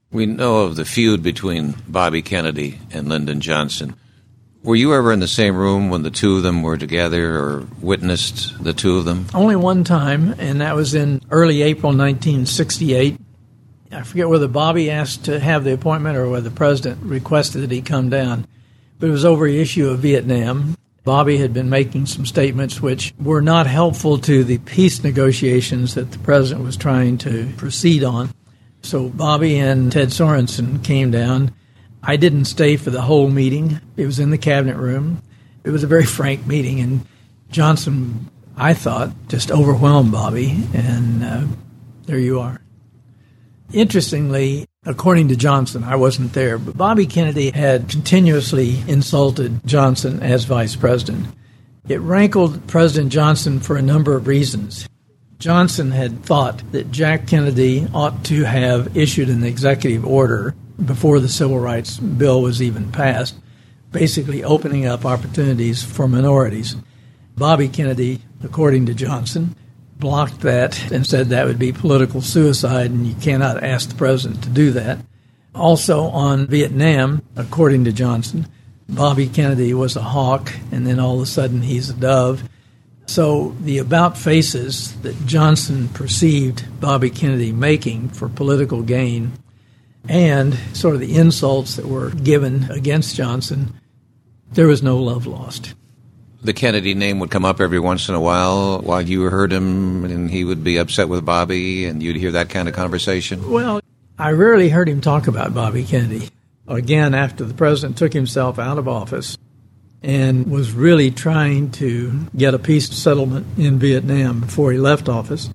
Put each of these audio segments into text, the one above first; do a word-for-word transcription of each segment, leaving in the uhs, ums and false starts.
We know of the feud between Bobby Kennedy and Lyndon Johnson. Were you ever in the same room when the two of them were together or witnessed the two of them? Only one time, and that was in early April nineteen sixty-eight. I forget whether Bobby asked to have the appointment or whether the president requested that he come down. But it was over the issue of Vietnam. Bobby had been making some statements which were not helpful to the peace negotiations that the president was trying to proceed on. So Bobby and Ted Sorensen came down. I didn't stay for the whole meeting. It was in the cabinet room. It was a very frank meeting, and Johnson, I thought, just overwhelmed Bobby, and uh, there you are. Interestingly, according to Johnson, I wasn't there, but Bobby Kennedy had continuously insulted Johnson as vice president. It rankled President Johnson for a number of reasons. Johnson had thought that Jack Kennedy ought to have issued an executive order before the Civil Rights Bill was even passed, basically opening up opportunities for minorities. Bobby Kennedy, according to Johnson, blocked that and said that would be political suicide and you cannot ask the president to do that. Also on Vietnam, according to Johnson, Bobby Kennedy was a hawk and then all of a sudden he's a dove. So the about faces that Johnson perceived Bobby Kennedy making for political gain and sort of the insults that were given against Johnson, there was no love lost. The Kennedy name would come up every once in a while while you heard him, and he would be upset with Bobby, and you'd hear that kind of conversation? Well, I rarely heard him talk about Bobby Kennedy. Again, after the president took himself out of office and was really trying to get a peace settlement in Vietnam before he left office,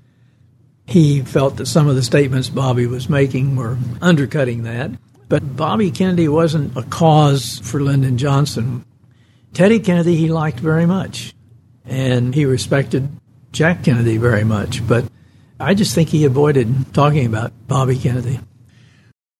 he felt that some of the statements Bobby was making were undercutting that. But Bobby Kennedy wasn't a cause for Lyndon Johnson. Teddy Kennedy he liked very much, and he respected Jack Kennedy very much. But I just think he avoided talking about Bobby Kennedy.